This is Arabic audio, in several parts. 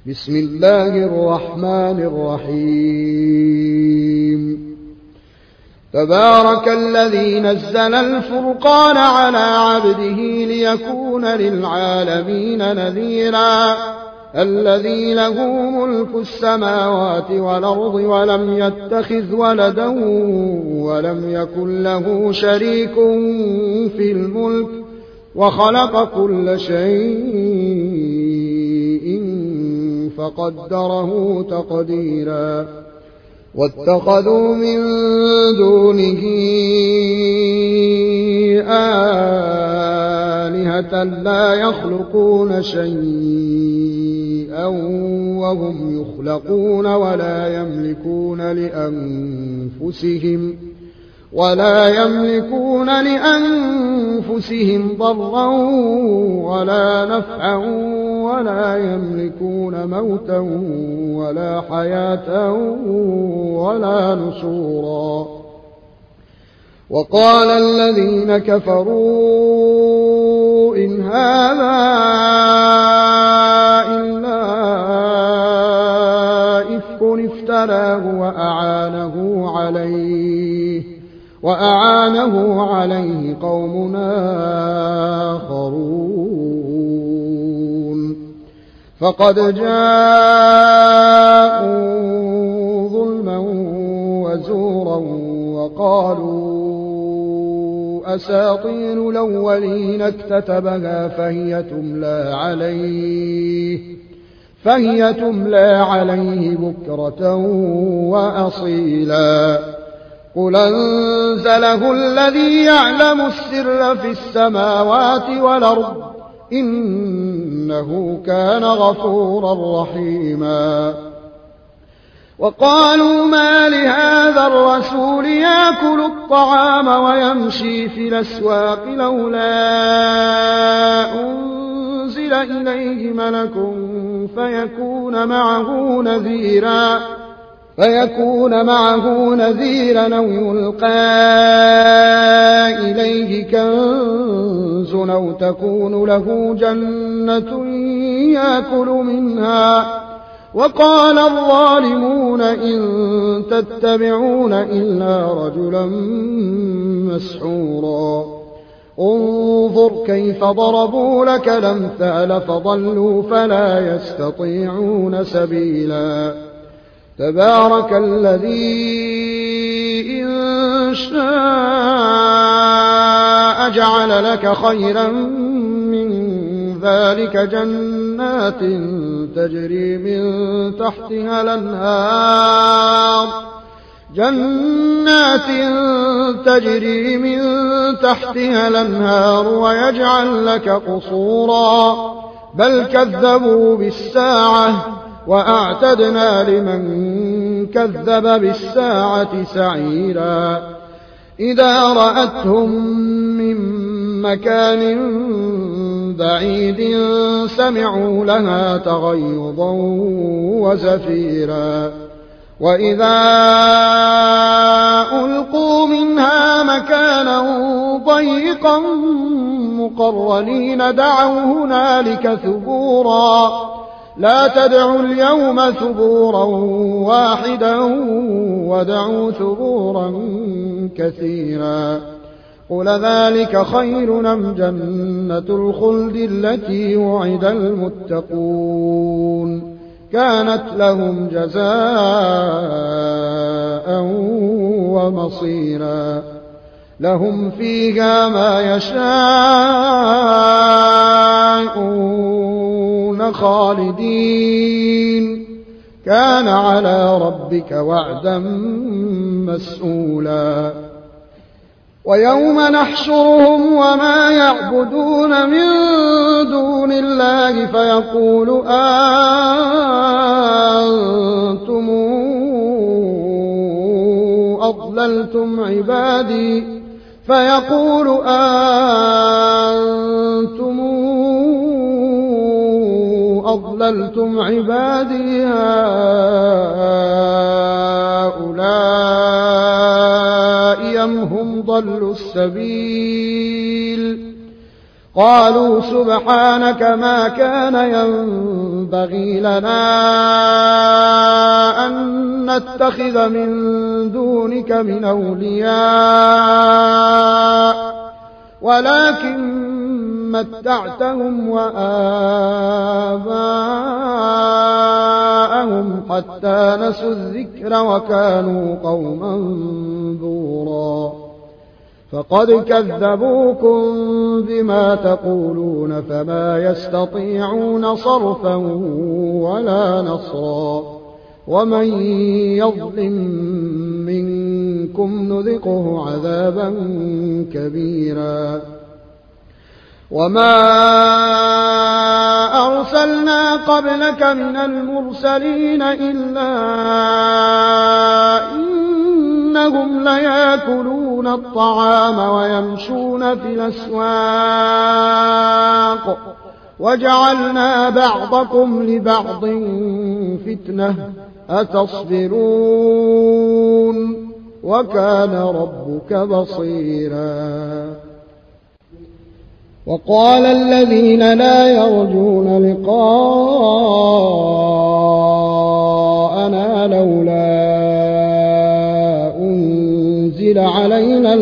بسم الله الرحمن الرحيم تبارك الذي نزل الفرقان على عبده ليكون للعالمين نذيرا الذي له ملك السماوات والأرض ولم يتخذ ولدا ولم يكن له شريك في الملك وخلق كل شيء فقدره تقديرا واتخذوا من دونه آلهة لا يخلقون شيئا وهم يخلقون ولا يملكون لأنفسهم ضرا ولا نفعا ولا يملكون موتا ولا حياة ولا نشورا وقال الذين كفروا إن هذا إلا إفك افتراه وأعانه عليه قوم آخرون فقد جاءوا ظلما وزورا وقالوا أساطير الأولين اكتتبها فهي تملى عليه بكرة وأصيلا قل أنزله الذي يعلم السر في السماوات والأرض إنه كان غفورا رحيما وقالوا ما لهذا الرسول يأكل الطعام ويمشي في الأسواق لولا أنزل إليه ملك فيكون معه نذيرا أو يلقى إليه كنز أو تكون له جنة يأكل منها وقال الظالمون إن تتبعون إلا رجلا مسحورا انظر كيف ضربوا لك الأمثال فضلوا فلا يستطيعون سبيلا تبارك الذي إن شاء جعل لك خيرا من ذلك جنات تجري من تحتها الأنهار ويجعل لك قصورا بل كذبوا بالساعة وأعتدنا لمن كذب بالساعة سعيرا إذا رأتهم من مكان بعيد سمعوا لها تغيظا وزفيرا وإذا ألقوا منها مكانا ضيقا مقرنين دعوا هنالك ثبورا لا تدعوا اليوم ثبورا واحدا ودعوا ثبورا كثيرا قل ذلك خير أم جنة الخلد التي وعد المتقون كانت لهم جزاء ومصيرا لهم فيها ما يشاءون خالدين كان على ربك وعدا مسئولا ويوم نحشرهم وما يعبدون من دون الله فيقول أنتم أضللتم عبادي هؤلاء أم هم ضلوا السبيل قالوا سبحانك ما كان ينبغي لنا أن نتخذ من دونك من أولياء ولكن متعتهم وآباءهم حتى نسوا الذكر وكانوا قوما بورا فقد كذبوكم بما تقولون فما يستطيعون صرفا ولا نصرا ومن يظلم منكم نذقه عذابا كبيرا وما أرسلنا قبلك من المرسلين إلا إنهم ليأكلون الطعام ويمشون في الأسواق وجعلنا بعضكم لبعض فتنة أتصبرون وكان ربك بصيرا وقال الذين لا يرجون لقاءنا لولا أنزل علينا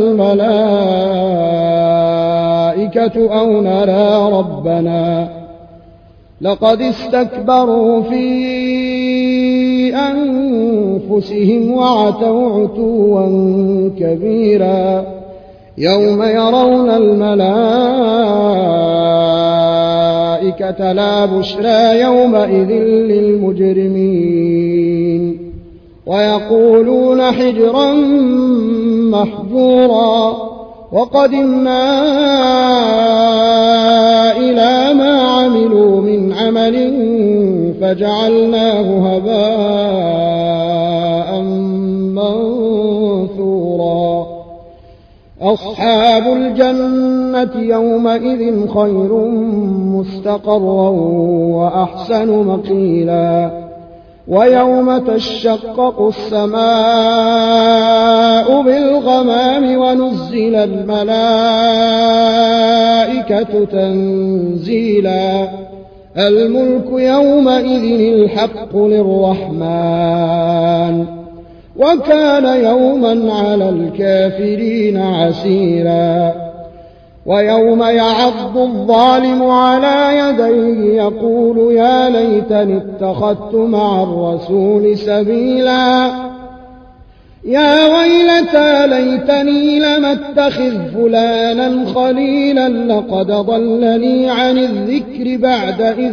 الملائكة أو نرى ربنا لقد استكبروا في أنفسهم وعتوا عتوا كبيرا يوم يرون الملائكة لا بشرى يومئذ للمجرمين ويقولون حجرا محجورا وقدمنا إلى ما عملوا من عمل فجعلناه هباء منثورا أصحاب الجنة يومئذ خير مستقرا وأحسن مقيلا ويوم تشقق السماء بالغمام ونزل الملائكة تنزيلا الملك يومئذ الحق للرحمن وكان يوما على الكافرين عسيرا ويوم يعض الظالم على يديه يقول يا ليتني اتخذت مع الرسول سبيلا يا ويلتى ليتني لم اتخذ فلانا خليلا لقد ضلني عن الذكر بعد إذ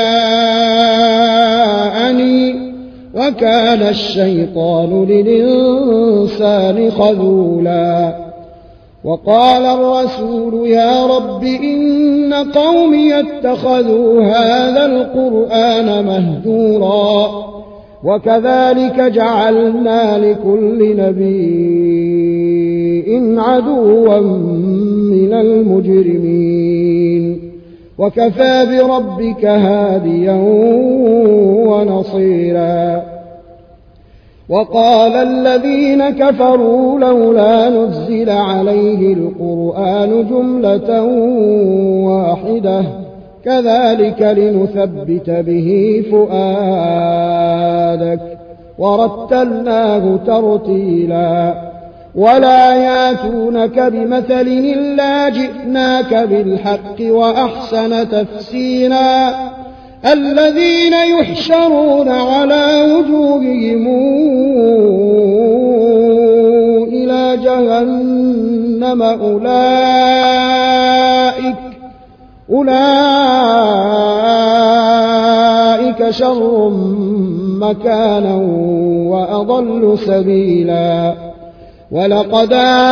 جاءني وكان الشيطان للإنسان خذولا وقال الرسول يا رب إن قومي اتخذوا هذا القرآن مهجورا وكذلك جعلنا لكل نبي عدوا من المجرمين وكفى بربك هاديا ونصيرا وقال الذين كفروا لولا نزل عليه القرآن جملة واحدة كذلك لنثبت به فؤادك ورتلناه ترتيلا ولا ياتونك بمثل إلا جئناك بالحق وأحسن تفسيرا الذين يحشرون على وجوههم إلى جهنم أولئك شر مكانا وأضل سبيلا ولقد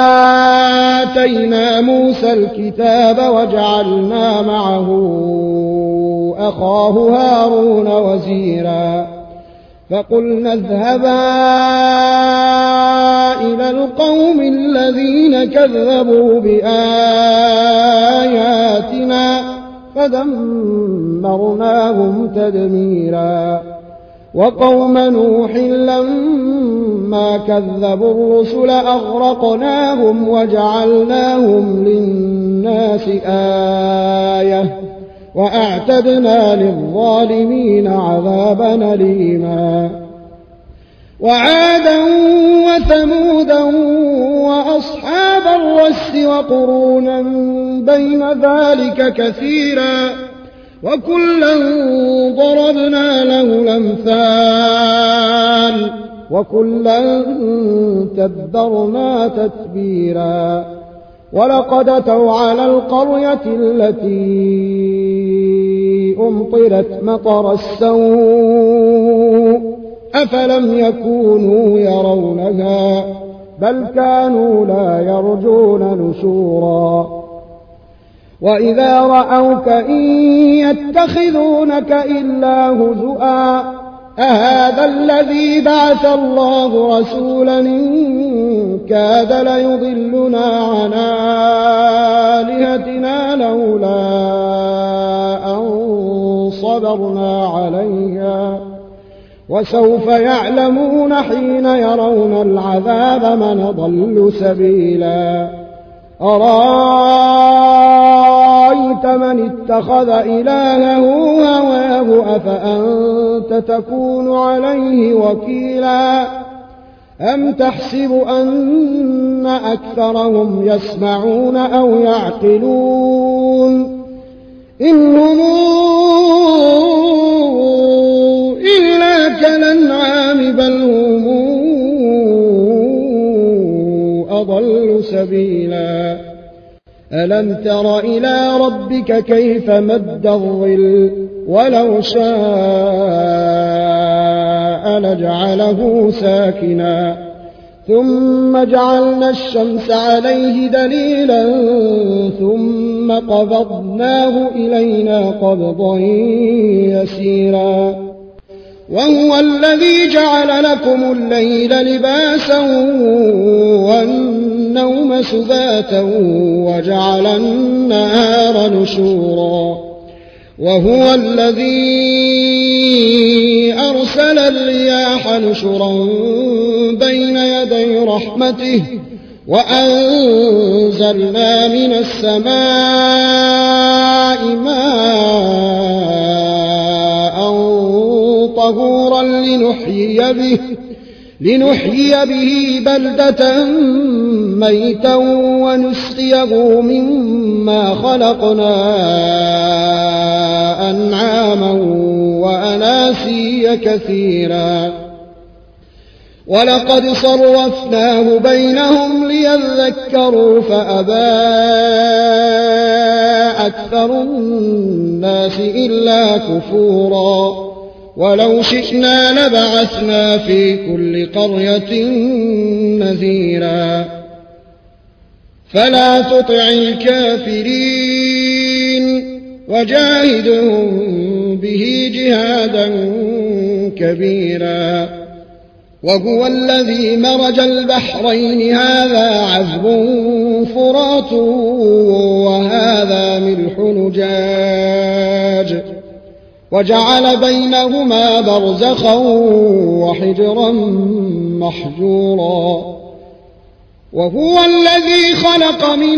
آتينا موسى الكتاب وجعلنا معه أخاه هارون وزيرا فقلنا اذهبا إلى القوم الذين كذبوا بآياتنا فدمرناهم تدميرا وقوم نوح لما كذبوا الرسل أغرقناهم وجعلناهم للناس آية وأعتدنا للظالمين عذابا أليما وعادا وثمودا وأصحاب الرس وقرونا بين ذلك كثيرا وكلا ضربنا له الأمثال وكلا تبرنا تتبيرا ولقد أتوا على القرية التي أمطرت مطر السوء أفلم يكونوا يرونها بل كانوا لا يرجون نشورا وإذا رأوك إن يتخذونك إلا هزؤا أهذا الذي بعث الله رسولا إن كاد ليضلنا عن آلهتنا لولا أن صبرنا عليها وسوف يعلمون حين يرون العذاب من ضل سبيلا أرأيت من اتخذ إلهه هواه أفأنت تكون عليه وكيلا أم تحسب أن أكثرهم يسمعون أو يعقلون إن هم إلا كالأنعام بل هم أضل سبيلا ألم تر إلى ربك كيف مد الظل ولو شاء لجعله ساكنا ثم جعلنا الشمس عليه دليلا ثم قبضناه إلينا قبضا يسيرا وهو الذي جعل لكم الليل لباسا والنوم سباتا وجعل النهار نشورا وهو الذي أرسل الرياح نشرا بين يدي رحمته وأنزلنا من السماء ماء طهورا لنحيي به بلدة ميتا ونسقيه مما خلقنا أنعاما وأناسيا كثيرا ولقد صرفناه بينهم ليذكروا فأبى أكثر الناس إلا كفورا ولو شئنا لبعثنا في كل قرية نذيرا فلا تطع الكافرين وجاهدهم به جهادا كبيرا وهو الذي مرج البحرين هذا عذب فرات وهذا ملح نجاج وجعل بينهما برزخا وحجرا محجورا وهو الذي خلق من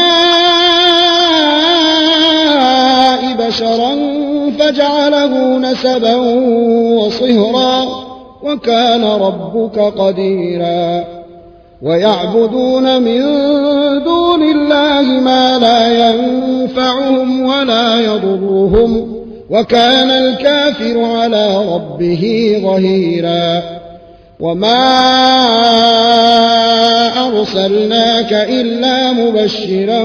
الماء بشرا فجعله نسبا وصهرا وكان ربك قديرا ويعبدون من دون الله ما لا ينفعهم ولا يضرهم وكان الكافر على ربه ظهيرا وما أرسلناك إلا مبشرا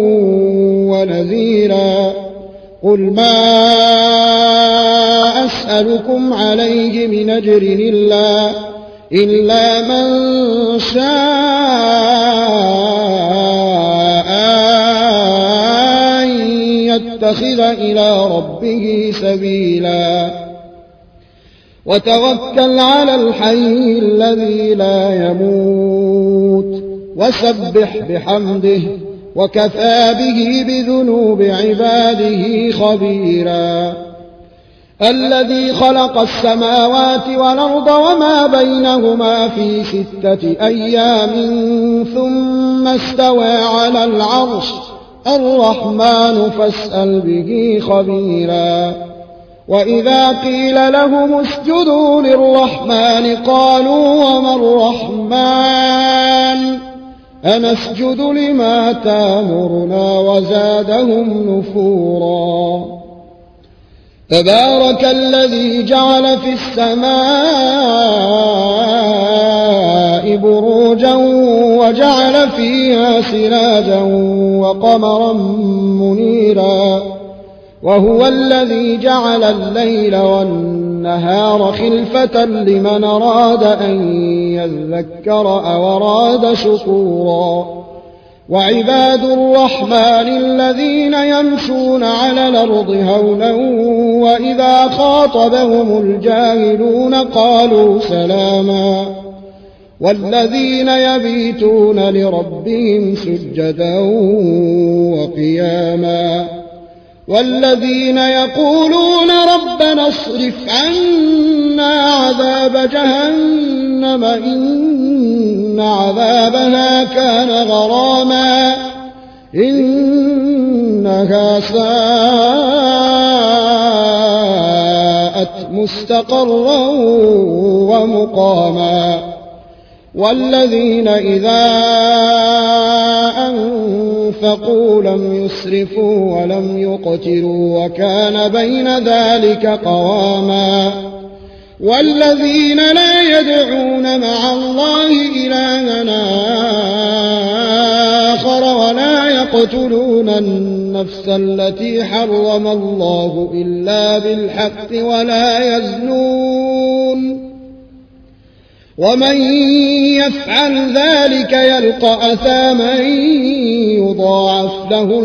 ونذيرا قل ما أسألكم عليه من أجر إلا من شاء أن يتخذ إلى ربه سبيلا وتوكل على الحي الذي لا يموت وسبح بحمده وكفى به بذنوب عباده خبيرا الذي خلق السماوات والأرض وما بينهما في 6 أيام ثم استوى على العرش الرحمن فاسأل به خبيرا وإذا قيل لهم اسجدوا للرحمن قالوا وما الرحمن أنسجد لما تامرنا وزادهم نفورا تبارك الذي جعل في السماء بروجا وجعل فيها سراجا وقمرا منيرا وهو الذي جعل الليل والنهار خلفة لمن أراد أن يذكر أو أراد شكورا وعباد الرحمن الذين يمشون على الأرض هونا وإذا خاطبهم الجاهلون قالوا سلاما والذين يبيتون لربهم سجدا وقياما والذين يقولون ربنا اصرف عنا عذاب جهنم إن عذابها كان غراما إنها ساءت مستقرا ومقاما والذين إذا أنفقوا لم يسرفوا ولم يقتروا وكان بين ذلك قواما والذين لا يدعون مع الله إلها آخر ولا يقتلون النفس التي حرم الله إلا بالحق ولا يزنون ومن يفعل ذلك يلقى أثاما يضاعف له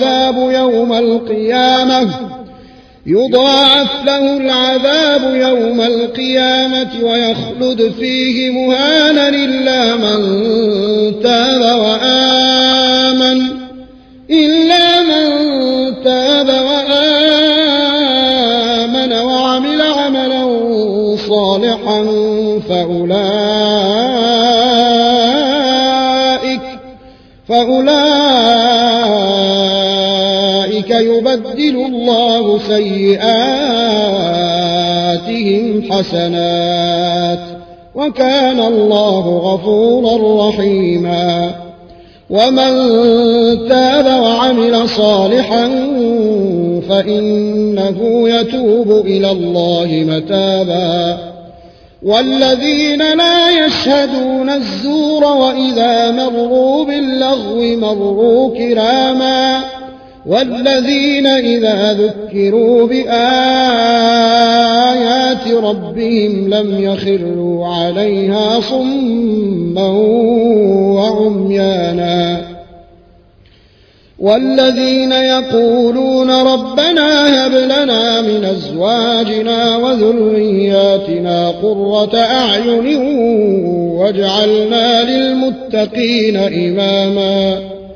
العذاب يوم القيامة ويخلد فيه مهانا إلا من تاب وآمن وعمل عملا صالحا فأولئك يبدل الله سيئاتهم حسنات وكان الله غفورا رحيما ومن تاب وعمل صالحا فإنه يتوب إلى الله متابا والذين لا يشهدون الزور وإذا مروا باللغو مروا كراما والذين إذا ذكروا بآيات ربهم لم يخروا عليها صما وعميانا والذين يقولون ربنا هب لنا من أزواجنا وذرياتنا قرة أعين واجعلنا للمتقين إماما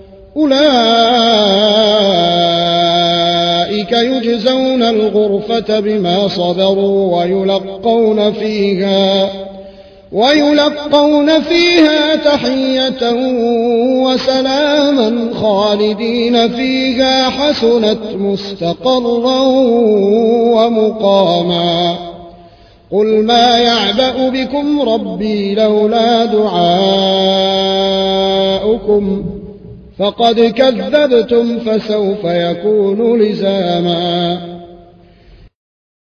أولئك يجزون الغرفة بما صبروا ويلقون فيها تحية وسلاما خالدين فيها حسنت مستقرا ومقاما قل ما يعبأ بكم ربي لولا دعاؤكم فقد كذبتم فسوف يكون لزاما